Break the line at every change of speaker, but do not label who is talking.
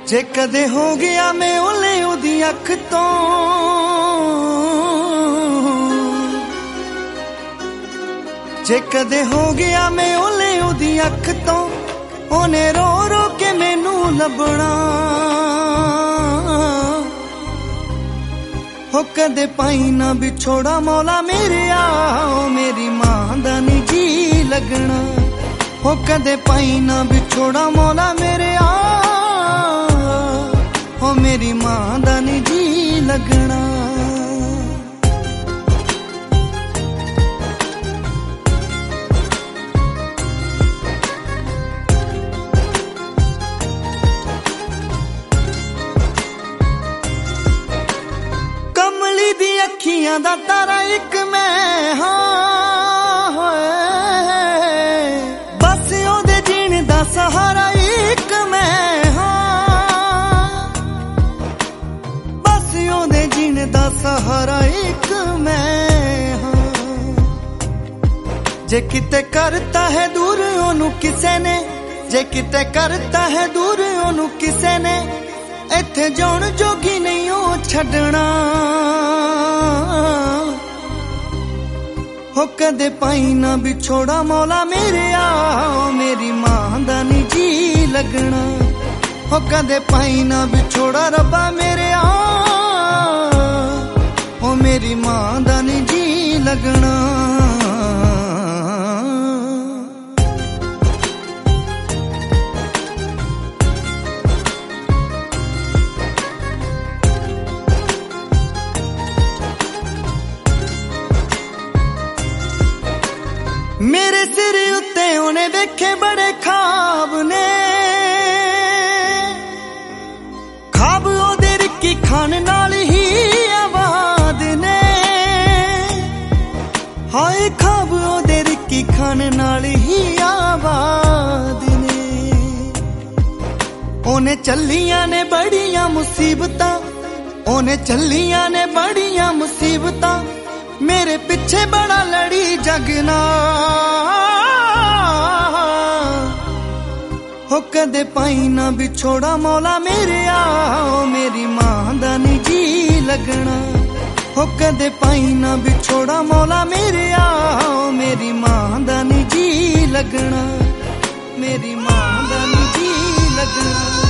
जे कदे हो गया मैं ओले ओदी अख तो जे कदे हो गया मैं ओले ओदी अख तो ओने रो रो के मैनू लभना हो कदे पाई ना बिछोड़ा मौला मेरे आओ मेरी मां दा नी जी लगना हो कदे पाई ना बिछोड़ा मौला मेरे आओ हो मेरी मां दा नी जी लगना कमली दी अखियां दा तारा एक मैं हाँ बस ओदे जीण दा सहारा एक मैं हाँ बस ओदे जीण दा सहारा एक मैं हाँ जे किते करता है दूर ओनू किसे ने जे किते करता है दूर ओनू किसे ने इत्थे जाण जोगी नहीं ओ छड्डना हो कदे पाई ना बिछोड़ा मौला मेरे आओ मेरी मां दा नी जी लगना हो कदे पाई ना बिछोड़ा रब्बा मेरे आओ हो मेरी मां दा नी जी लगना मेरे सिर उत्ते उन्हें देखे बड़े खाब ने खाब ओदे रिक्की खान नाल ही आबाद ने हाय खाब ओदे रिक्की खान नाल ही आबाद ने ओने चलियां ने बड़ियां मुसीबतां ओने चलियां ने बड़ियां मुसीबतां मेरे पिछे बड़ा लड़ी जगना हो कदे पाई ना बिछोड़ा मौला मेरे आओ मेरी मां दा नी जी लगना हो कदे पाई ना बिछोड़ा मौला मेरे आओ मेरी मां दा नी जी लगना मेरी मां दा नी जी लगना।